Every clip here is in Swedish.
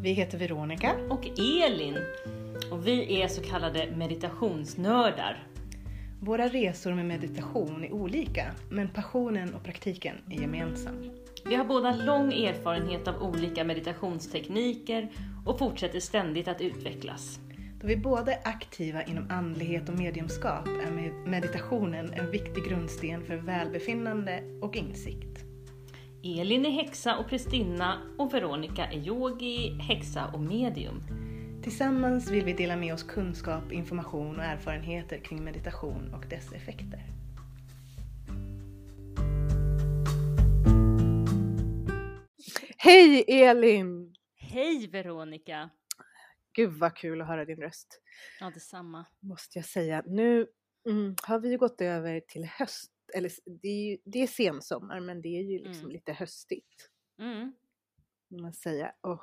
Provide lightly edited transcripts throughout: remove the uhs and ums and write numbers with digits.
Vi heter Veronica och Elin och vi är så kallade meditationsnördar. Våra resor med meditation är olika, men passionen och praktiken är gemensam. Vi har båda lång erfarenhet av olika meditationstekniker och fortsätter ständigt att utvecklas. Då vi båda är aktiva inom andlighet och mediumskap är meditationen en viktig grundsten för välbefinnande och insikt. Elin är häxa och prästinna och Veronica är yogi, häxa och medium. Tillsammans vill vi dela med oss kunskap, information och erfarenheter kring meditation och dess effekter. Hej Elin! Hej Veronica! Gud vad kul att höra din röst. Ja, detsamma. Måste jag säga. Nu har vi ju gått över till höst. Eller det är sensommar, men det är ju liksom lite höstigt. Kan man säga. Och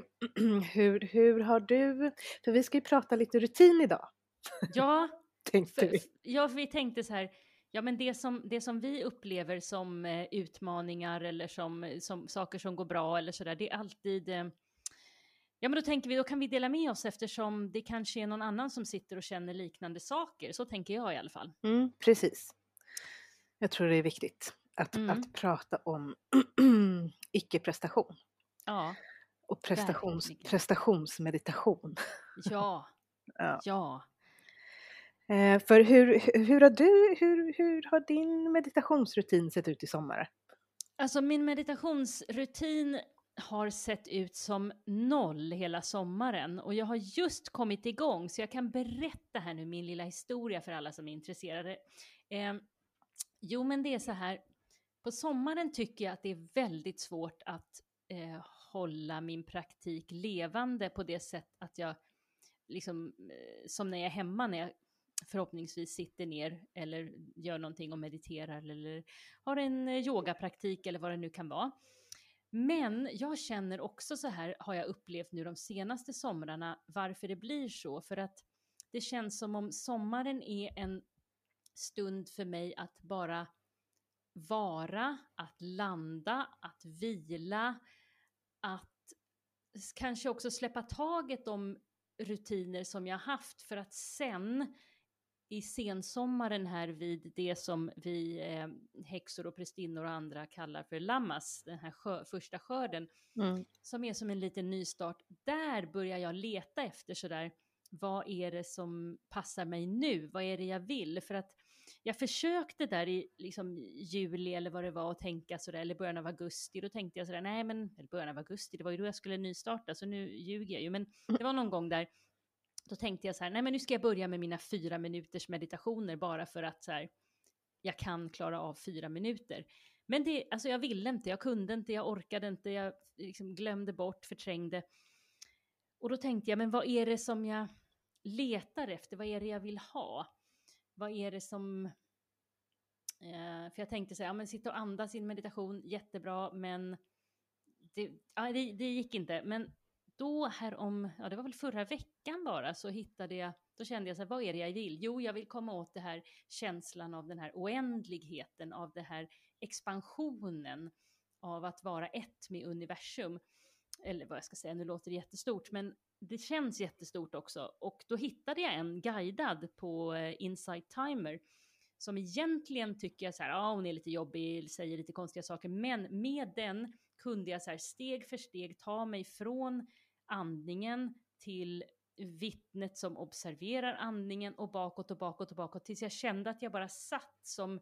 hur har du... För vi ska ju prata lite rutin idag. Ja, tänkte vi. Vi tänkte så här... Ja, men det som vi upplever som utmaningar eller som saker som går bra eller sådär, det är alltid... Ja, men då tänker vi, då kan vi dela med oss eftersom det kanske är någon annan som sitter och känner liknande saker. Så tänker jag i alla fall. Precis. Jag tror det är viktigt att prata om icke-prestation. Ja. Och prestationsmeditation. Ja. Ja. För hur har din meditationsrutin sett ut i sommar? Alltså min meditationsrutin har sett ut som 0 hela sommaren och jag har just kommit igång så jag kan berätta här nu min lilla historia för alla som är intresserade. Jo, men det är så här, på sommaren tycker jag att det är väldigt svårt att hålla min praktik levande på det sätt att jag liksom, som när jag är hemma, när jag förhoppningsvis sitter ner eller gör någonting och mediterar eller har en yogapraktik eller vad det nu kan vara. Men jag känner också så här, har jag upplevt nu de senaste somrarna, varför det blir så. För att det känns som om sommaren är en stund för mig att bara vara, att landa, att vila, att kanske också släppa taget om rutiner som jag haft för att sen i sensommaren här vid det som vi häxor och prästinnor och andra kallar för lammas, den här första skörden, som är som en liten nystart. Där börjar jag leta efter sådär, vad är det som passar mig nu? Vad är det jag vill? För att jag försökte där i liksom juli eller vad det var att tänka sådär, eller början av augusti, då tänkte jag sådär, eller början av augusti, det var ju då jag skulle nystarta, så nu ljuger jag ju, men det var någon gång där. Då tänkte jag så här, men nu ska jag börja med mina 4 minuters meditationer bara för att så här, jag kan klara av 4 minuter. Men alltså jag ville inte, jag kunde inte, jag orkade inte, jag liksom glömde bort, förträngde. Och då tänkte jag, men vad är det som jag letar efter? Vad är det jag vill ha? Vad är det som... för jag tänkte så här, men sitta och andas i en meditation, jättebra, men det gick inte. Men då det var väl förra veckan bara, så då kände jag så här, vad är det jag vill? Jo, jag vill komma åt det här känslan av den här oändligheten, av det här expansionen, av att vara ett med universum. Eller vad jag ska säga, nu låter det jättestort, men det känns jättestort också. Och då hittade jag en guidad på Insight Timer, som egentligen tycker jag så här, hon är lite jobbig, säger lite konstiga saker, men med den kunde jag så här steg för steg ta mig från andningen till vittnet som observerar andningen och bakåt och bakåt och bakåt, tills jag kände att jag bara satt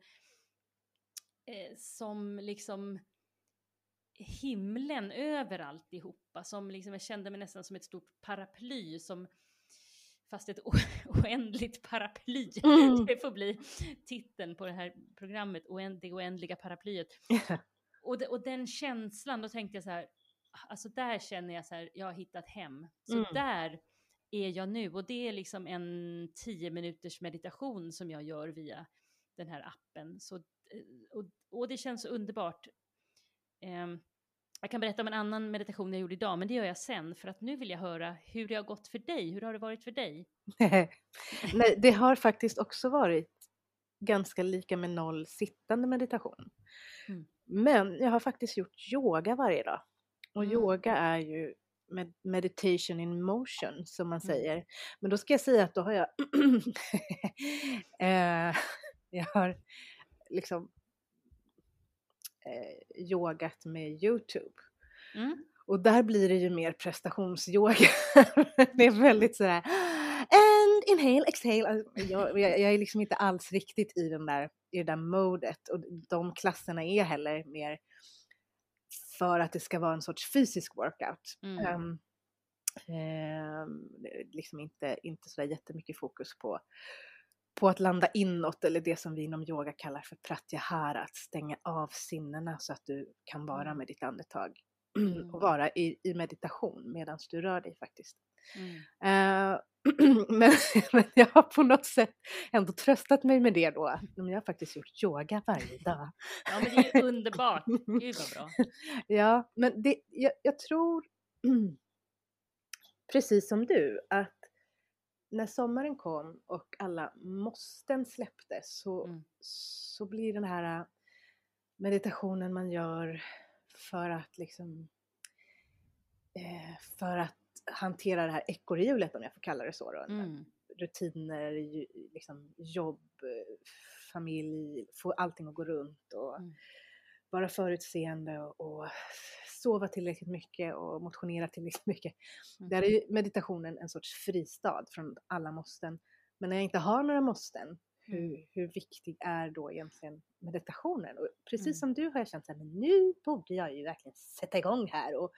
som liksom himlen över alltihopa, som liksom jag kände mig nästan som ett stort paraply, fast ett oändligt paraply. Det får bli titeln på det här programmet, det oändliga paraplyet. Och den känslan, då tänkte jag så här, alltså där känner jag så här, jag har hittat hem. Så där är jag nu, och det är liksom en 10 minuters meditation som jag gör via den här appen. Så, och det känns underbart. Jag kan berätta om en annan meditation jag gjorde idag, men det gör jag sen, för att nu vill jag höra hur det har gått för dig. Hur har det varit för dig? Nej, det har faktiskt också varit ganska lika med 0 sittande meditation. Men jag har faktiskt gjort yoga varje dag. Och yoga är ju meditation in motion som man säger. Men då ska jag säga att då har jag jag har liksom yogat med YouTube. Och där blir det ju mer prestationsyoga. Det är väldigt sådär and inhale, exhale. Jag är liksom inte alls riktigt i det där modet. Och de klasserna är heller mer för att det ska vara en sorts fysisk workout. Liksom inte sådär jättemycket fokus på att landa inåt, eller det som vi inom yoga kallar för pratyahara, att stänga av sinnena så att du kan vara med ditt andetag och vara i meditation medan du rör dig faktiskt. Men jag har på något sätt ändå tröstat mig med det då. Men jag har faktiskt gjort yoga varje dag. Ja, men det är underbart. Gud vad bra. Ja, men jag tror precis som du att när sommaren kom och alla måsten släpptes så blir den här meditationen man gör för att liksom för att hantera det här ekorrhjulet, om jag får kalla det så då. Rutiner, liksom jobb, familj, få allting att gå runt och vara förutseende och sova tillräckligt mycket och motionera tillräckligt mycket. Där är ju meditationen en sorts fristad från alla måsten. Men när jag inte har några måsten, hur viktig är då egentligen meditationen? Och precis som du har jag känt så här, men nu borde jag ju verkligen sätta igång här. Och,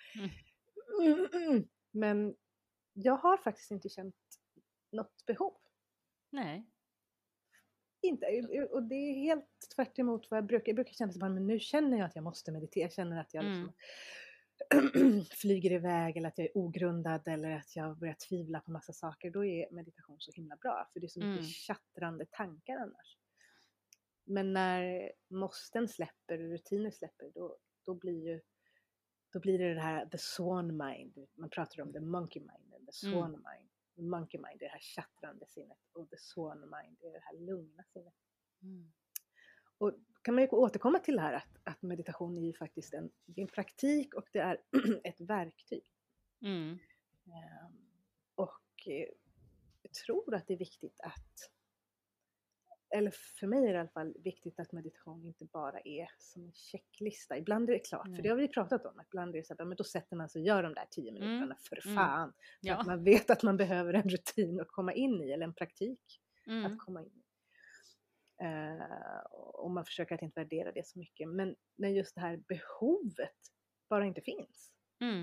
Men jag har faktiskt inte känt något behov. Nej. Inte, och det är helt tvärt emot vad jag brukar känna, men nu känner jag att jag måste meditera. Jag känner att jag liksom flyger iväg, eller att jag är ogrundad, eller att jag börjar tvivla på massa saker. Då är meditation så himla bra, för det är så mycket tjattrande tankar annars. Men när måsten släpper och rutiner släpper, då blir det här the swan mind. Man pratar om the monkey mind and the swan mind. The monkey mind är det här tjattrande sinnet, och the swan mind är det här lugna sinnet. Och kan man ju återkomma till det här att meditation är ju faktiskt en praktik, och det är ett verktyg. Och jag tror att det är viktigt eller för mig är det i alla fall viktigt att meditation inte bara är som en checklista. Ibland är det klart, för det har vi pratat om. Ibland är det så att men då sätter man sig och gör de där 10 minuterna för fan. För att man vet att man behöver en rutin att komma in i, eller en praktik att komma in i. Och man försöker att inte värdera det så mycket. Men när just det här behovet bara inte finns.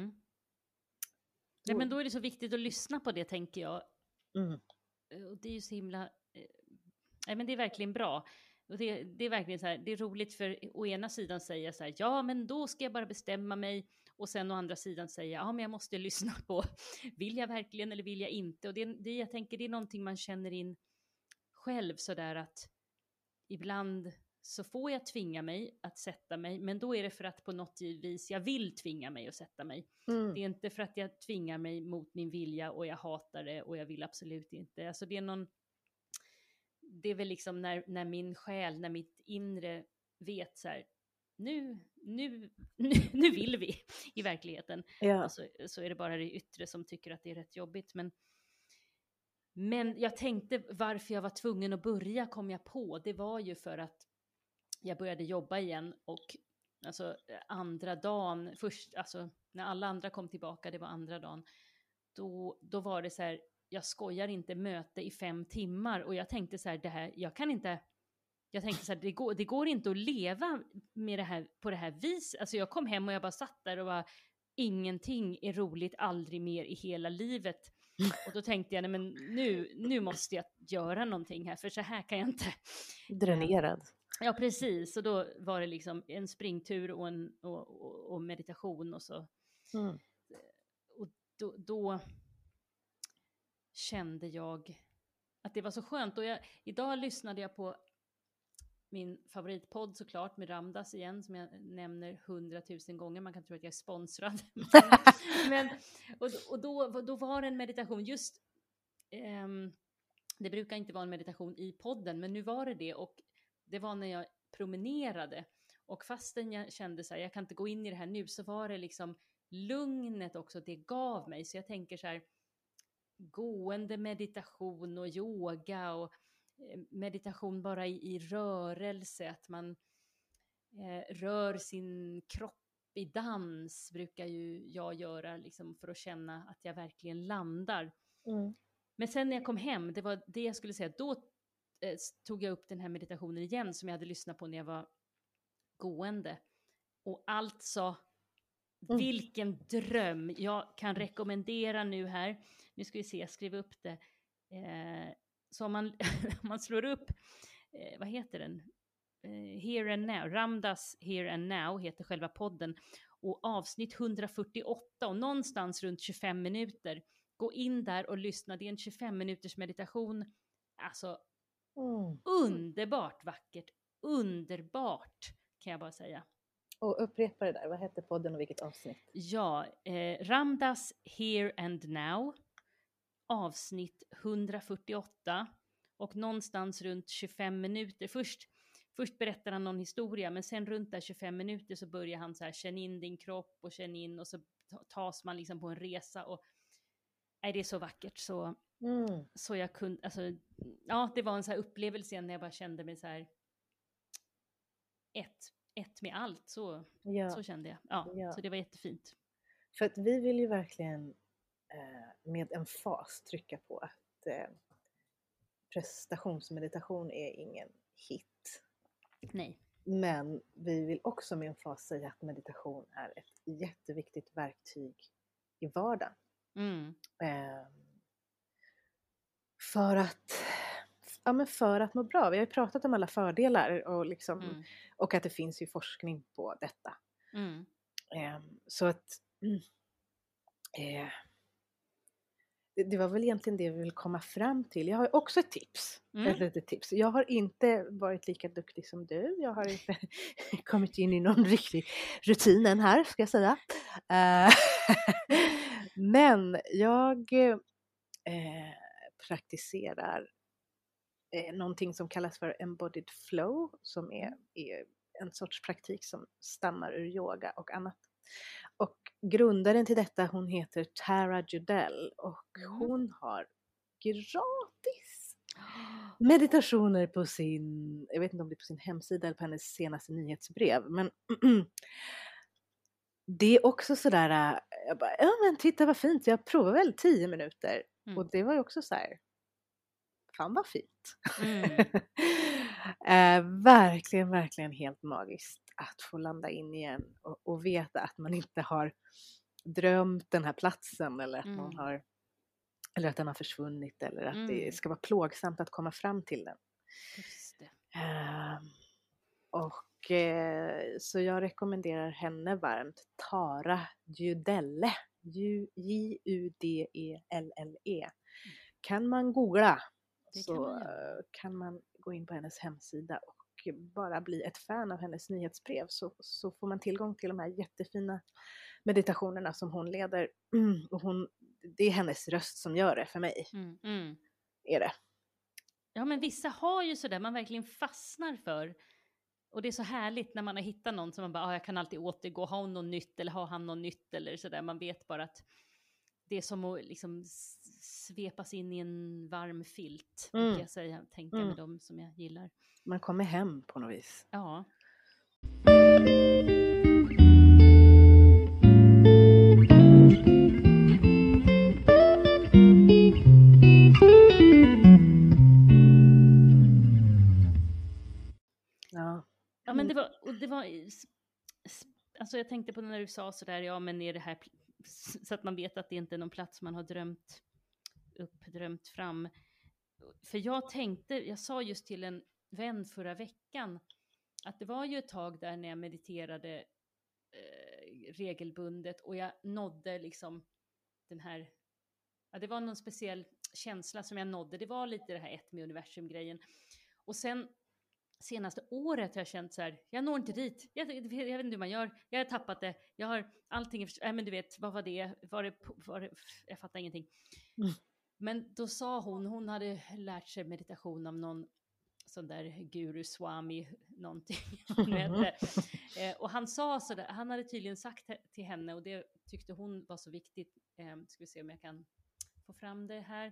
Nej, men då är det så viktigt att lyssna på det, tänker jag. Och det är ju så himla... Nej, men det är verkligen bra. Och det är verkligen så här, det är roligt, för å ena sidan säga så här, ja men då ska jag bara bestämma mig, och sen å andra sidan säga, ja men jag måste lyssna på, vill jag verkligen eller vill jag inte? Och det jag tänker, det är någonting man känner in själv, så där att ibland så får jag tvinga mig att sätta mig, men då är det för att på något vis jag vill tvinga mig att sätta mig. Det är inte för att jag tvingar mig mot min vilja och jag hatar det och jag vill absolut inte. Alltså det är väl liksom när min själ, när mitt inre vet så här, nu vill vi i verkligheten. Alltså, så är det bara det yttre som tycker att det är rätt jobbigt. Men jag tänkte varför jag var tvungen att börja, kom jag på. Det var ju för att jag började jobba igen, och alltså andra dagen, först, alltså när alla andra kom tillbaka, det var andra dagen, då var det så här, jag skojar inte, möte i 5 timmar, och jag tänkte så här, det går inte att leva med det här på det här viset. Alltså jag kom hem och jag bara satt där och bara, ingenting är roligt, aldrig mer i hela livet. Och då tänkte jag, nej men nu måste jag göra någonting här, för så här kan jag inte. Dränerad. Ja, precis. Och då var det liksom en springtur och meditation och så. Och då kände jag att det var så skönt. Och idag lyssnade jag på min favoritpodd såklart, med Ramdas igen, som jag nämner 100 000 gånger. Man kan tro att jag är sponsrad. Och då var det en meditation. Just det brukar inte vara en meditation i podden, men nu var det. Och det var när jag promenerade. Och fastän jag kände så här, jag kan inte gå in i det här nu, så var det liksom lugnet också det gav mig. Så jag tänker så här, gående meditation och yoga och meditation bara i rörelse, att man rör sin kropp i dans brukar ju jag göra liksom, för att känna att jag verkligen landar. Men sen när jag kom hem, det var det jag skulle säga, då tog jag upp den här meditationen igen som jag hade lyssnat på när jag var gående. Och alltså, vilken dröm. Jag kan rekommendera nu här, nu ska vi se, jag skriver upp det. Så om man slår upp, vad heter den? Here and Now, Ramdas Here and Now heter själva podden. Och avsnitt 148 och någonstans runt 25 minuter. Gå in där och lyssna, det är en 25 minuters meditation. Alltså, underbart vackert, underbart kan jag bara säga. Och upprepa det där, vad heter podden och vilket avsnitt? Ja, Ramdas Here and Now, avsnitt 148 och någonstans runt 25 minuter. Först berättar han någon historia, men sen runt där 25 minuter så börjar han så här, känn in din kropp och känn in, och så tas man liksom på en resa och det är så vackert så jag kunde, alltså, ja, det var en så här upplevelse när jag bara kände mig så här ett med allt, så kände jag. Ja. Så det var jättefint. För att vi vill ju verkligen med emfas trycka på att prestationsmeditation är ingen hit. Nej. Men vi vill också med emfas säga att meditation är ett jätteviktigt verktyg i vardagen. För att må bra. Vi har ju pratat om alla fördelar och, liksom, och att det finns ju forskning på detta. Så att det var väl egentligen det vi vill komma fram till. Jag har också ett tips. Ett litet tips. Jag har inte varit lika duktig som du. Jag har inte kommit in i någon riktig rutinen här, ska jag säga. Men jag praktiserar någonting som kallas för embodied flow, som är en sorts praktik som stammar ur yoga och annat. Och grundaren till detta, hon heter Tara Judell, och hon har gratis meditationer på sin, jag vet inte om det är på sin hemsida eller på hennes senaste nyhetsbrev, men det är också sådär, jag bara, ja men titta vad fint, jag provar väl 10 minuter. Och det var ju också så här, fan vad fint. Verkligen, verkligen helt magiskt att få landa in igen och veta att man inte har drömt den här platsen, eller att man har, eller att den har försvunnit, eller att det ska vara plågsamt att komma fram till den. Just det. Så jag rekommenderar henne varmt, Tara Judelle, Judelle. Kan man googla så kan man gå in på hennes hemsida och bara bli ett fan av hennes nyhetsbrev, så får man tillgång till de här jättefina meditationerna som hon leder. Och det är hennes röst som gör det för mig. Är det. Ja, men vissa har ju sådär man verkligen fastnar för. Och det är så härligt när man har hittat någon som man bara, jag kan alltid återgå, ha något nytt eller ha han något nytt eller sådär. Man vet bara att det är som att liksom svepas in i en varm filt, kan jag säga, tänka med dem som jag gillar. Man kommer hem på något vis. Ja. Ja, men det var alltså jag tänkte på när du sa sådär, ja men är det här så att man vet att det inte är någon plats man har drömt fram. För jag sa just till en vän förra veckan att det var ju ett tag där när jag mediterade regelbundet och jag nådde liksom den här, det var någon speciell känsla som jag nådde, det var lite det här ett med universum-grejen. Och sen senaste året har jag känt så här, jag når inte dit. Jag vet inte hur man gör. Jag har tappat det. Jag har allting, men du vet, vad var det? Jag fattar ingenting. Men då sa hon hade lärt sig meditation av någon sån där Guru Swami någonting. Och han sa sådär, han hade tydligen sagt till henne, och det tyckte hon var så viktigt, ska vi se om jag kan få fram det här,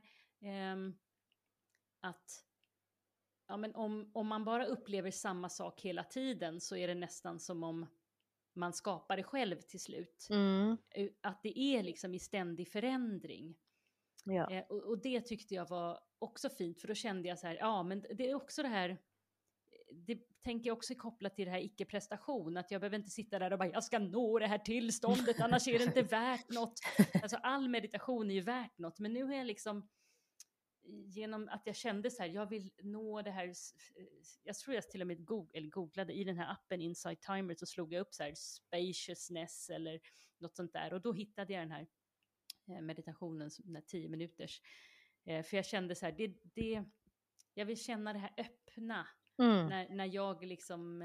att ja, men om man bara upplever samma sak hela tiden så är det nästan som om man skapar det själv till slut. Att det är liksom i ständig förändring. Ja. Och det tyckte jag var också fint, för då kände jag så här, ja men det är också det här, det tänker jag också kopplat till det här icke-prestation, att jag behöver inte sitta där och bara, jag ska nå det här tillståndet, annars är det inte värt något. Alltså all meditation är ju värt något, men nu har jag liksom, genom att jag kände så här, jag vill nå det här, jag tror jag till och med googlade i den här appen Insight Timer, så slog jag upp så här spaciousness eller något sånt där, och då hittade jag den här meditationen, den här 10 minuters, för jag kände så här, jag vill känna det här öppna, när jag liksom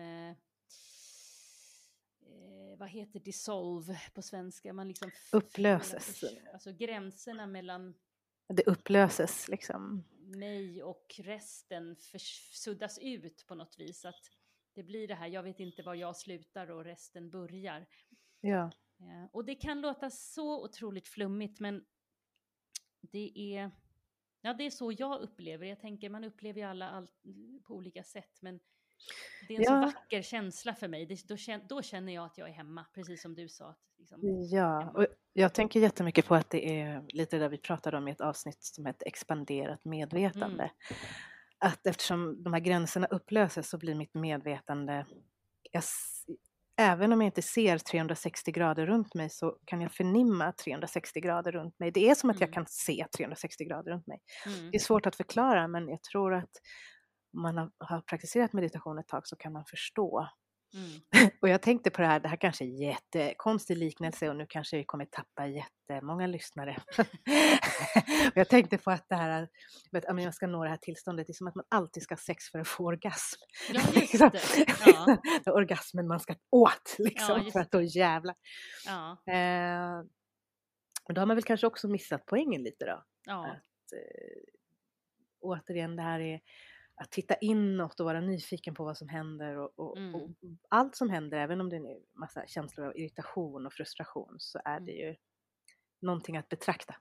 vad heter dissolve på svenska, man liksom upplöses, alltså gränserna mellan det upplöses liksom, mig och resten suddas ut på något vis, att det blir det här, jag vet inte var jag slutar och resten börjar. Ja. Och det kan låta så otroligt flummigt, men det är så jag upplever. Jag tänker, man upplever ju alla på olika sätt, men det är en så vacker känsla för mig. Då känner jag att jag är hemma, precis som du sa. Att liksom, ja, och jag tänker jättemycket på att det är lite där vi pratade om i ett avsnitt som heter expanderat medvetande. Att eftersom de här gränserna upplöses så blir mitt medvetande, även om jag inte ser 360 grader runt mig, så kan jag förnimma 360 grader runt mig. Det är som att jag kan se 360 grader runt mig. Det är svårt att förklara, men jag tror att om man har praktiserat meditation ett tag så kan man förstå. Och jag tänkte på det här kanske är jättekonstig liknelse, och nu kanske vi kommer tappa jättemånga lyssnare. Och jag tänkte på att det här, att jag ska nå det här tillståndet, det är som att man alltid ska ha sex för att få orgasm. Ja, just det. Ja. Det är orgasmen man ska åt, liksom, för att då jävla. Ja. Men då har man väl kanske också missat poängen lite då. Ja. Att, återigen, det här är att titta inåt och vara nyfiken på vad som händer, och allt som händer, även om det är en massa känslor av irritation och frustration, så är det ju någonting att betrakta.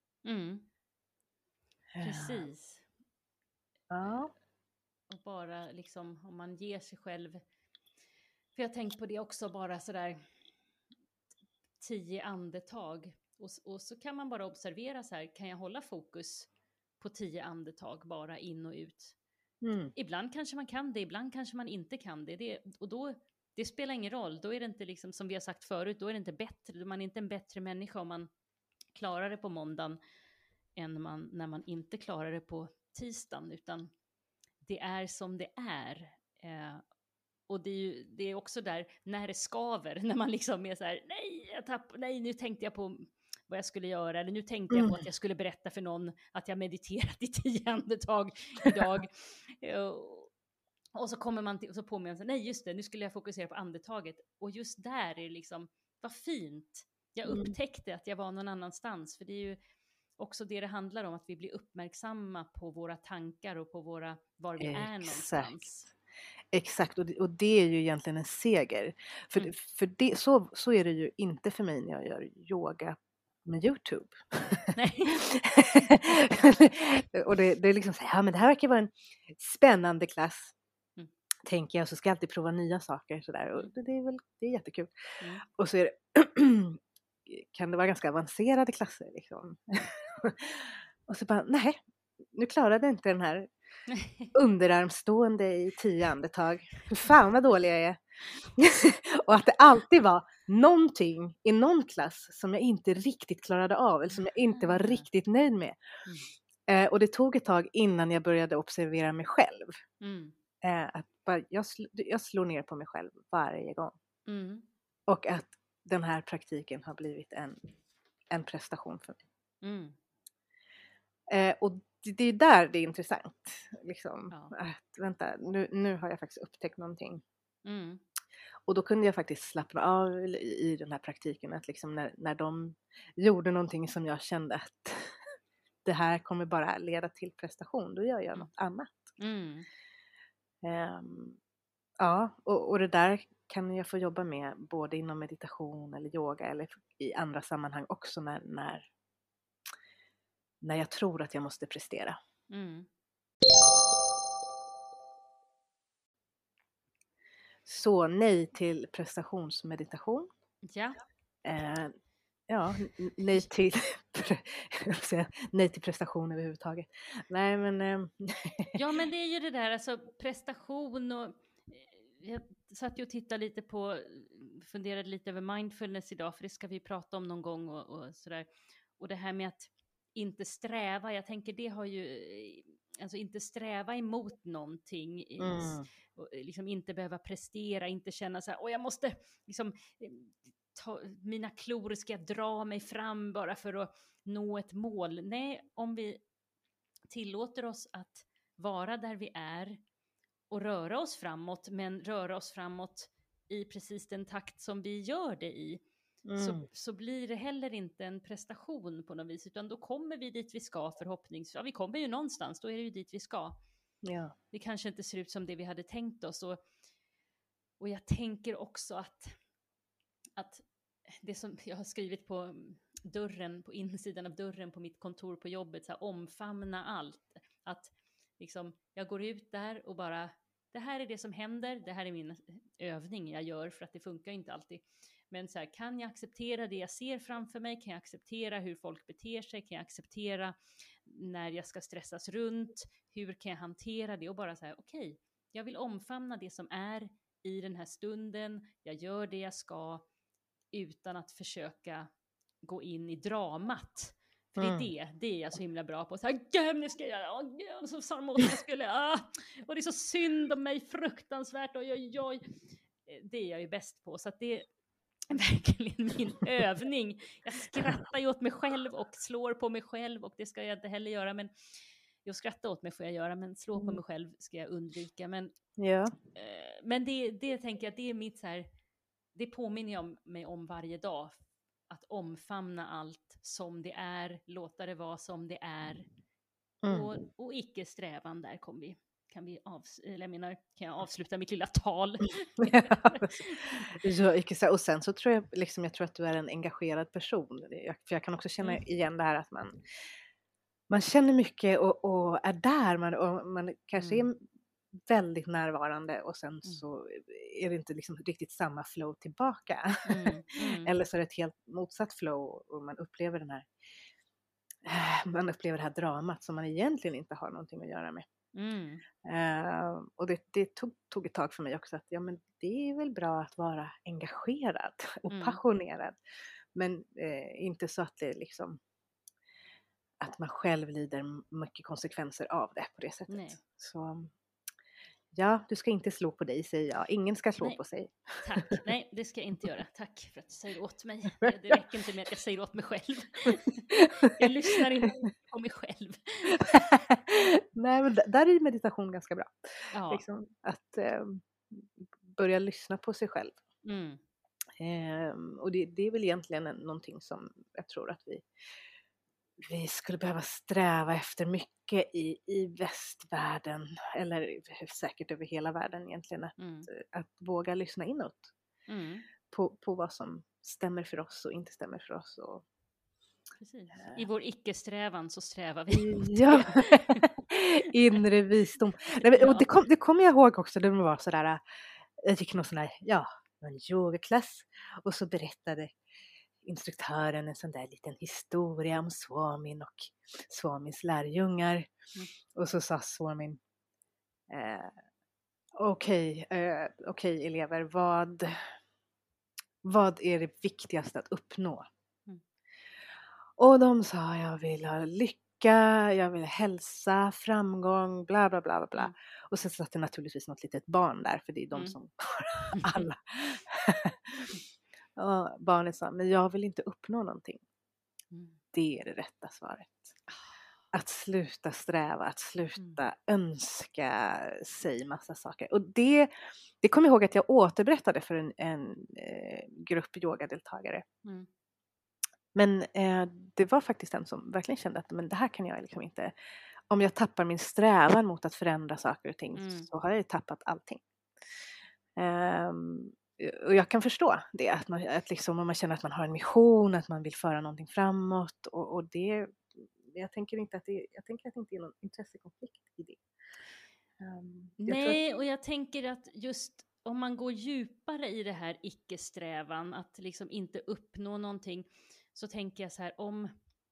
Precis. Ja. Och bara liksom, om man ger sig själv, för jag har tänkt på det också, bara sådär 10 andetag, och så kan man bara observera så här, kan jag hålla fokus på 10 andetag bara in och ut? Ibland kanske man kan det, ibland kanske man inte kan det. Och då, det spelar ingen roll. Då är det inte liksom, som vi har sagt förut, då är det inte bättre. Man är inte en bättre människa om man klarar det på måndagen än när man inte klarar det på tisdagen. Utan det är som det är. Och det är också där när det skaver, när man liksom är så här, nej, nu tänkte jag på vad jag skulle göra, eller nu tänkte jag på att jag skulle berätta för någon att jag mediterat i 10 andetag idag. Och så kommer man till, och så påminner man sig, nej just det, nu skulle jag fokusera på andetaget. Och just där är det liksom, vad fint. Jag upptäckte att jag var någon annanstans, för det är ju också det handlar om, att vi blir uppmärksamma på våra tankar och på var vi är någonstans. Exakt, och det är ju egentligen en seger. För det, så är det ju inte för mig när jag gör yoga med YouTube. Nej. Och det är liksom så här, men det här verkar vara en spännande klass. Tänker jag, så ska jag alltid prova nya saker sådär, och det är jättekul. Och så är det kan det vara ganska avancerade klasser liksom. Och så bara, nej, nu klarade inte den här underarmstående i 10 andetag. Hur fan vad dålig jag är. Och att det alltid var någonting i någon klass som jag inte riktigt klarade av, eller som jag inte var riktigt nöjd med. Och det tog ett tag innan jag började observera mig själv. Att bara, jag slår ner på mig själv varje gång. Och att den här praktiken har blivit en prestation för mig. Och det är där det är intressant. Liksom. Att, vänta, nu har jag faktiskt upptäckt någonting. Och då kunde jag faktiskt slappna av i den här praktiken. Att liksom när de gjorde någonting som jag kände att det här kommer bara leda till prestation, då gör jag något annat. Ja, och det där kan jag få jobba med både inom meditation eller yoga eller i andra sammanhang också när jag tror att jag måste prestera. Så nej till prestationsmeditation. Ja. Ja, nej till prestation överhuvudtaget. Nej, men... Ja, men det är ju det där, alltså prestation och... Jag satt ju och tittade lite på, funderade lite över mindfulness idag, för det ska vi prata om någon gång och sådär. Och det här med att inte sträva, jag tänker det har ju, alltså inte sträva emot någonting, och liksom inte behöva prestera, inte känna så här, jag måste liksom mina klor ska dra mig fram bara för att nå ett mål. Nej, om vi tillåter oss att vara där vi är och röra oss framåt, men röra oss framåt i precis den takt som vi gör det i, så blir det heller inte en prestation på något vis, utan då kommer vi dit vi ska förhoppningsvis. Ja, vi kommer ju någonstans, då är det ju dit vi ska. Ja. Det kanske inte ser ut som det vi hade tänkt oss, och jag tänker också att det som jag har skrivit på dörren, på insidan av dörren på mitt kontor på jobbet, så här, omfamna allt. Att liksom, jag går ut där och bara, det här är det som händer, det här är min övning jag gör, för att det funkar inte alltid. Men så här, kan jag acceptera det jag ser framför mig? Kan jag acceptera hur folk beter sig? Kan jag acceptera när jag ska stressas runt? Hur kan jag hantera det? Och bara så här, okej, jag vill omfamna det som är i den här stunden. Jag gör det jag ska, utan att försöka gå in i dramat. För det är jag så himla bra på. Så här, nu ska jag, så Sarmota skulle, och det är så synd om mig, fruktansvärt, och jag, det är jag ju bäst på. Så att det är verkligen min övning. Jag skrattar ju åt mig själv och slår på mig själv, och det ska jag inte heller göra, men jag skrattar åt mig får jag göra, men slå på mig själv ska jag undvika. Men det tänker jag, det är mitt så här, det påminner jag mig om varje dag, att omfamna allt som det är, låta det vara som det är, och icke strävan, där kan jag avsluta mitt lilla tal. Och sen så tror jag tror att du är en engagerad person, för jag kan också känna igen det här att man känner mycket och är där, man kanske är väldigt närvarande, och sen så är det inte liksom riktigt samma flow tillbaka. Eller så är det ett helt motsatt flow, och man upplever det här dramat som man egentligen inte har någonting att göra med. Och det tog ett tag för mig också, att men det är väl bra att vara engagerad och passionerad, men inte så att det liksom att man själv lider mycket konsekvenser av det på det sättet. Nej. Så ja, du ska inte slå på dig, säger jag. Ingen ska slå på sig. Tack. Nej, det ska jag inte göra. Tack för att du säger åt mig. Det räcker inte med att jag säger åt mig själv. Jag lyssnar inte på mig själv. Nej, men där är meditation ganska bra. Ja. Liksom, att börja lyssna på sig själv. Och det är väl egentligen någonting som jag tror att vi skulle behöva sträva efter mycket i västvärlden, eller säkert över hela världen egentligen, att våga lyssna inåt på vad som stämmer för oss och inte stämmer för oss. Och, precis. I vår icke-strävan så strävar vi. Ja, inre visdom. Och det kommer jag ihåg också, det var sådär, jag gick någon sån här, en yogaklass, och så berättade instruktören en sån där liten historia om Swamin och Swamins lärjungar. Och så sa Swamin, okej elever, vad är det viktigaste att uppnå? Och de sa, jag vill ha lycka, jag vill hälsa, framgång, bla bla bla bla. Och sen satt det naturligtvis något litet barn där, för det är de som har alla. Och barnet sa, men jag vill inte uppnå någonting. Det är det rätta svaret. Att sluta sträva, att sluta önska sig massa saker. Och det kommer jag ihåg att jag återberättade för en grupp yogadeltagare. Men det var faktiskt en som verkligen kände att men det här kan jag liksom inte om jag tappar min strävan mot att förändra saker och ting så har jag ju tappat allting. Och jag kan förstå det, att liksom, om man känner att man har en mission, att man vill föra någonting framåt, och det, jag tänker att det inte är någon intressekonflikt i det. Nej, och jag tänker att just om man går djupare i det här icke-strävan, att liksom inte uppnå någonting, så tänker jag så här, om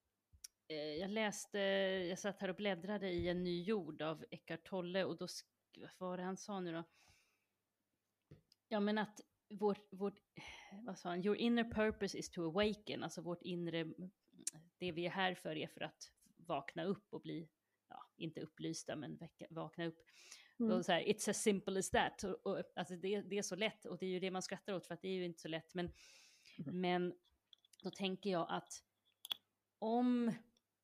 jag satt här och bläddrade i En ny jord av Eckhart Tolle, och då, vad var det han sa nu då? Ja, men att vårt vad sa han? Your inner purpose is to awaken, alltså vårt inre, det vi är här är för att vakna upp och bli, inte upplysta, men vakna upp. Och så här, it's as simple as that. Och alltså det är så lätt, och det är ju det man skrattar åt, för att det är ju inte så lätt, men då tänker jag att om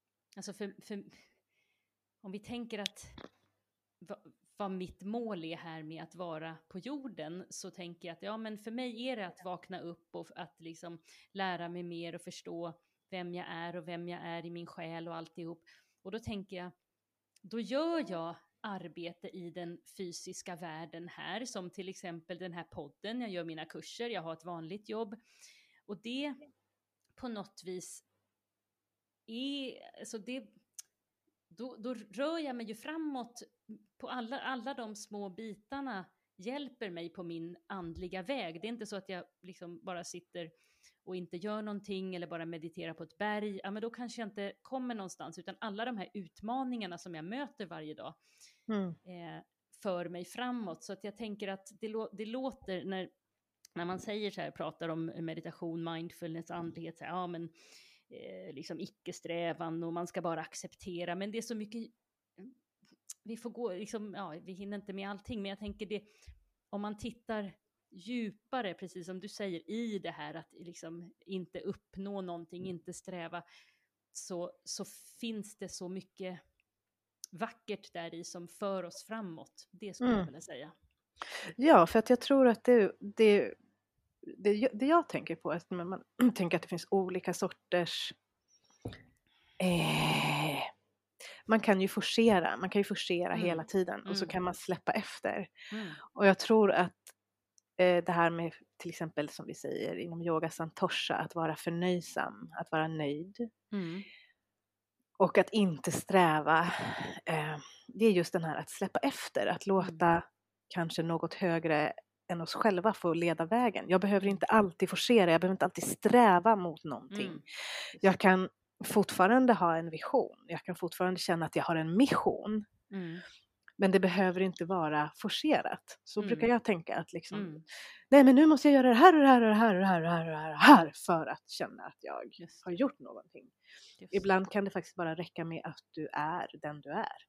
vi tänker att vad mitt mål är här med att vara på jorden, så tänker jag att men för mig är det att vakna upp och att liksom lära mig mer och förstå vem jag är och vem jag är i min själ och alltihop. Och då tänker jag, då gör jag arbete i den fysiska världen här, som till exempel den här podden, jag gör mina kurser, jag har ett vanligt jobb, och det på något vis är, alltså det, då rör jag mig ju framåt på alla de små bitarna, hjälper mig på min andliga väg. Det är inte så att jag liksom bara sitter och inte gör någonting eller bara mediterar på ett berg. Ja, men då kanske jag inte kommer någonstans, utan alla de här utmaningarna som jag möter varje dag för mig framåt. Så att jag tänker att det låter, när man säger så här, pratar om meditation, mindfulness, andlighet, så här, men liksom icke-strävan och man ska bara acceptera, men det är så mycket, vi får gå liksom, vi hinner inte med allting, men jag tänker det, om man tittar djupare, precis som du säger, i det här att liksom inte uppnå någonting, inte sträva, så finns det så mycket vackert där i som för oss framåt. Det skulle jag vilja säga. Ja, för att jag tror att det jag tänker på är att man tänker att det finns olika sorters man kan ju forcera hela tiden, och så kan man släppa efter. Och jag tror att det här med, till exempel som vi säger inom yoga santosha, att vara förnöjsam, att vara nöjd och att inte sträva, det är just den här att släppa efter, att låta kanske något högre än oss själva få leda vägen. Jag behöver inte alltid forcera, jag behöver inte alltid sträva mot någonting. Jag kan fortfarande ha en vision, jag kan fortfarande känna att jag har en mission. Men det behöver inte vara forcerat. Så brukar jag tänka att liksom, nej, men nu måste jag göra det här och det här och det här och det här och det här och det här för att känna att jag har gjort någonting. Ibland kan det faktiskt bara räcka med att du är den du är.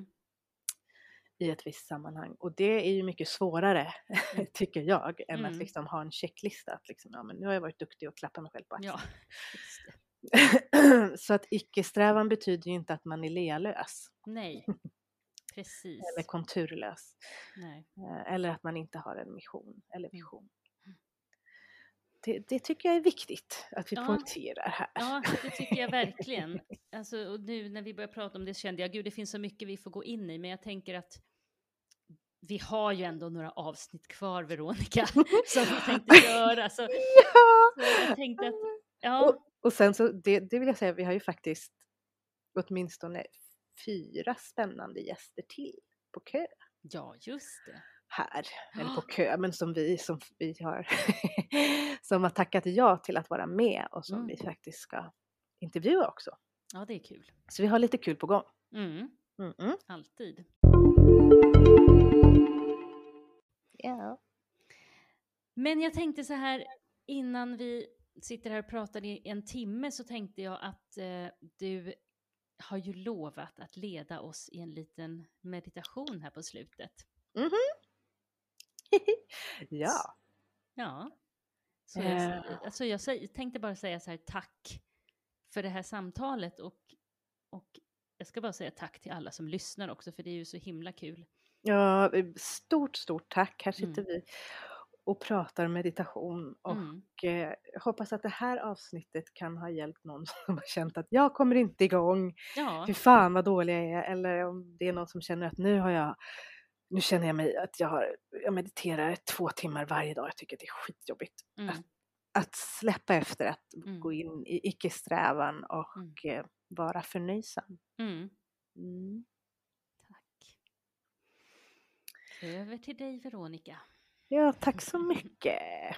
I ett visst sammanhang. Och det är ju mycket svårare, tycker jag, än att liksom ha en checklista. Att liksom, men nu har jag varit duktig och klappat mig själv på axeln. Så att icke-strävan betyder ju inte att man är lealös. Nej, precis. Eller konturlös. Nej. Eller att man inte har en mission eller vision. Det tycker jag är viktigt att vi poängterar här. Ja, det tycker jag verkligen. Alltså, och nu när vi börjar prata om det kände jag, gud, det finns så mycket vi får gå in i, men jag tänker att vi har ju ändå några avsnitt kvar, Veronica, som vi tänkte göra. Så jag tänkte att, och sen så, det vill jag säga, vi har ju faktiskt åtminstone 4 spännande gäster till på kö. Ja, just det. Här, eller på kö, men som vi har som har tackat ja till att vara med, och som vi faktiskt ska intervjua också. Ja, det är kul. Så vi har lite kul på gång. Alltid. Ja. Men jag tänkte så här, innan vi sitter här och pratar i en timme, så tänkte jag att du har ju lovat att leda oss i en liten meditation här på slutet. Ja. Ja. Så jag tänkte bara säga så här, tack för det här samtalet, och jag ska bara säga tack till alla som lyssnar också, för det är ju så himla kul. Ja, stort tack. Här sitter vi och pratar meditation. Och jag hoppas att det här avsnittet kan ha hjälpt någon som har känt att jag kommer inte igång. Ja. Fy fan vad dålig jag är. Eller om det är någon som känner att nu känner jag mig att jag mediterar 2 timmar varje dag. Jag tycker att det är skitjobbigt. Att släppa efter, att gå in i icke-strävan och vara förnöjsam. Tack. Över till dig, Veronica. Ja, tack så mycket.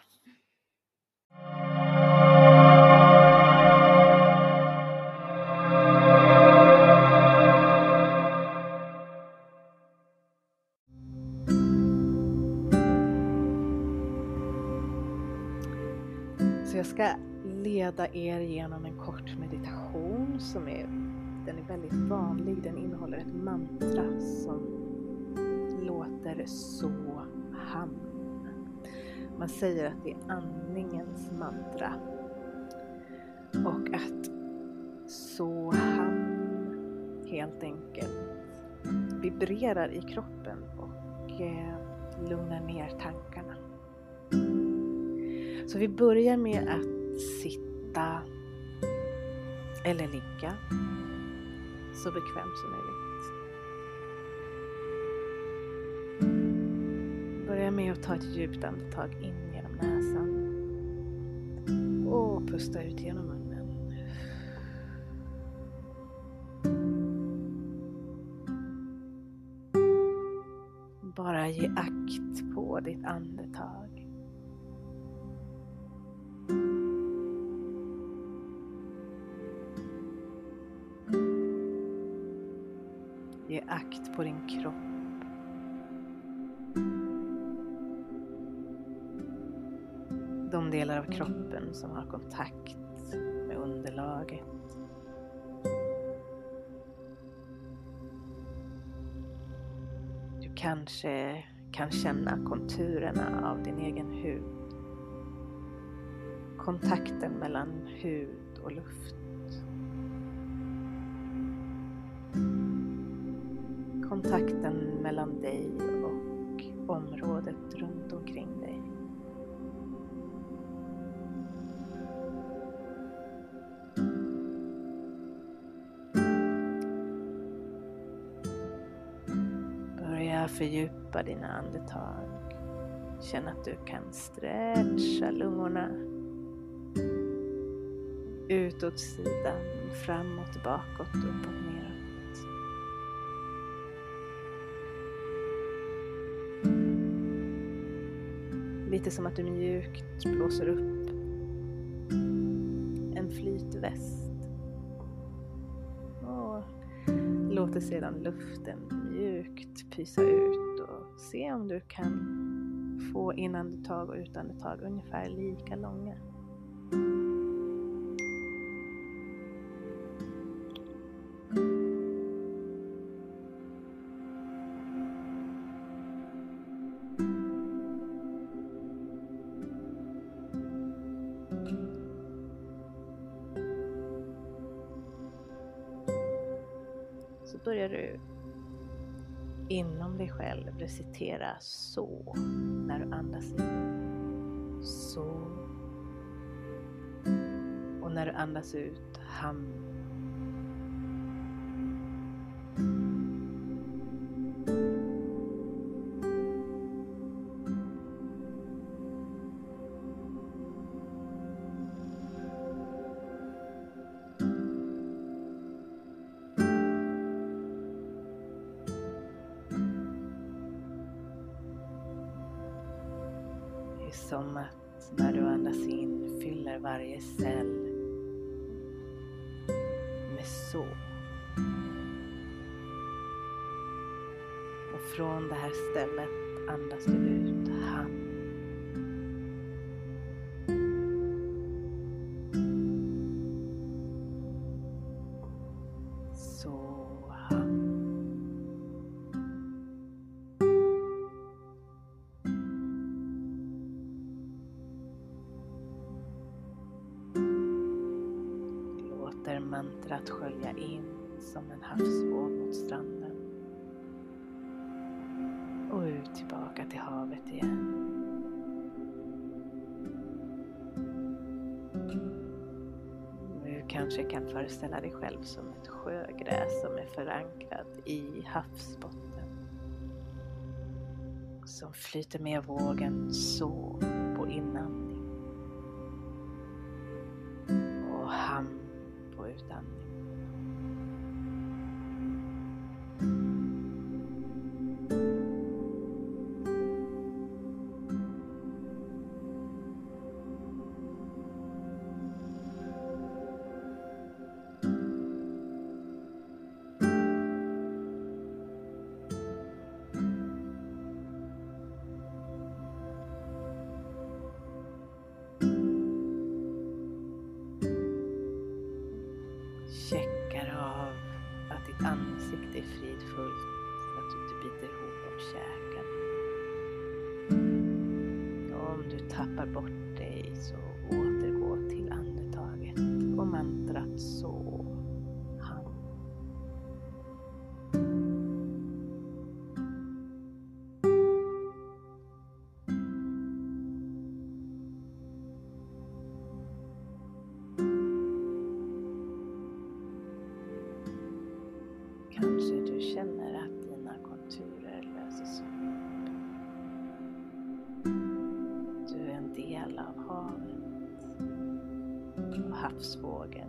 Så jag ska leda er genom en kort meditation den är väldigt vanlig. Den innehåller ett mantra som låter så ham. Man säger att det är andningens mantra. Och att så ham helt enkelt vibrerar i kroppen och lugnar ner tankarna. Så vi börjar med att sitta eller ligga så bekvämt som möjligt. Börja med att ta ett djupt andetag in genom näsan och pusta ut genom munnen. Bara ge akt på ditt andetag. Ge akt på din kropp. De delar av kroppen som har kontakt med underlaget. Du kanske kan känna konturerna av din egen hud. Kontakten mellan hud och luft. Kontakten mellan dig och området runt omkring dig. Börja fördjupa dina andetag. Känn att du kan stretcha lungorna. Utåt sidan, framåt, bakåt, uppåt, neråt. Lite som att du mjukt blåser upp en flytväst. Och låter sedan luften mjukt pysa ut och se om du kan få inandetag och utandetag ungefär lika långa. Så börjar du inom dig själv recitera så när du andas in. Så. Och när du andas ut, ham. Som att när du andas in fyller varje cell med så. Och från det här stället andas du ut ham. Så ham. Mantrat skölja in som en havsvåg mot stranden. Och ut tillbaka till havet igen. kanske kan föreställa dig själv som ett sjögräs som är förankrad i havsbotten. Som flyter med vågen så på inandning och hamn på utandning. Checkar av att ditt ansikte är fridfullt, så att du inte biter ihop om käken. Och om du tappar bort dig så återgå till andetaget och mantrat så. Kanske du känner att dina konturer löses upp. Du är en del av havet och havsvågen.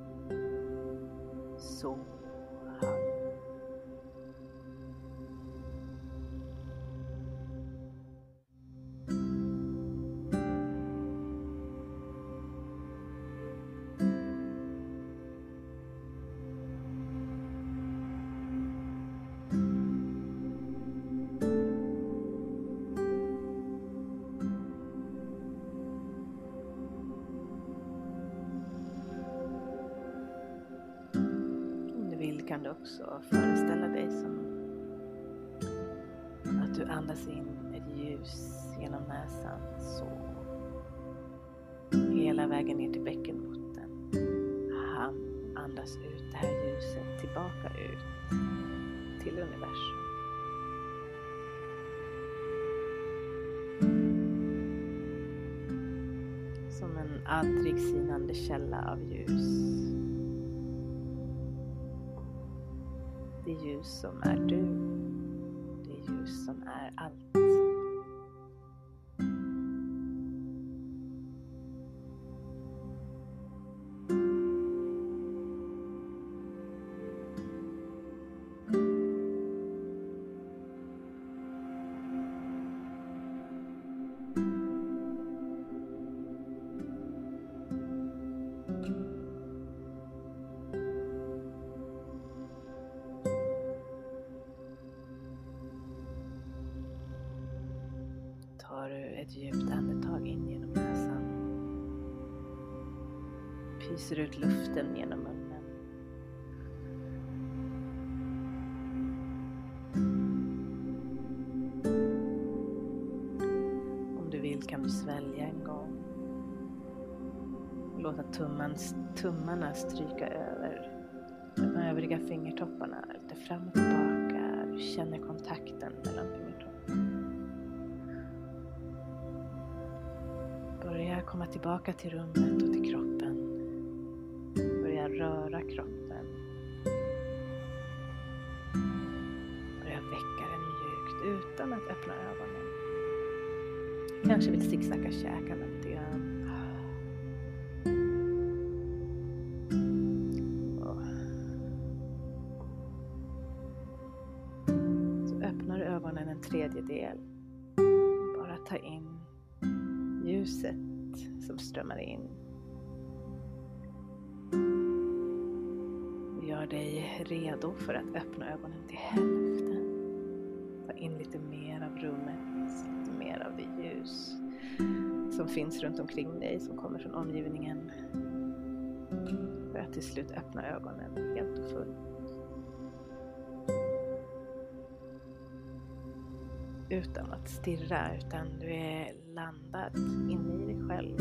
Så hamn. Kan du också föreställa dig som att du andas in ett ljus genom näsan så hela vägen ner till bäckenbotten. Andas ut det här ljuset tillbaka ut till universum. Som en aldrig sinande källa av ljus. Det ljus som är du. Det ljus som är allt. Tar du ett djupt andetag in genom näsan. Pyser ut luften genom munnen. Om du vill kan du svälja en gång. Och låta tummarna stryka över de övriga fingertopparna lite fram och tillbaka. Du känner kontakten mellan fingertopparna. Börja komma tillbaka till rummet och till kroppen. Börja röra kroppen. Börja väcka den mjukt utan att öppna ögonen. Kanske vill zigzacka käkarna lite grann. Så öppnar du ögonen en tredjedel. Bara ta in ljuset som strömmar in. Gör dig redo för att öppna ögonen till hälften. Ta in lite mer av rummet, lite mer av det ljus som finns runt omkring dig, som kommer från omgivningen. För att till slut öppna ögonen helt och fullt. Utan att stirra, utan du är landad inne i dig själv.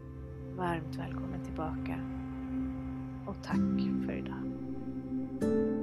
Varmt välkommen tillbaka och tack för idag.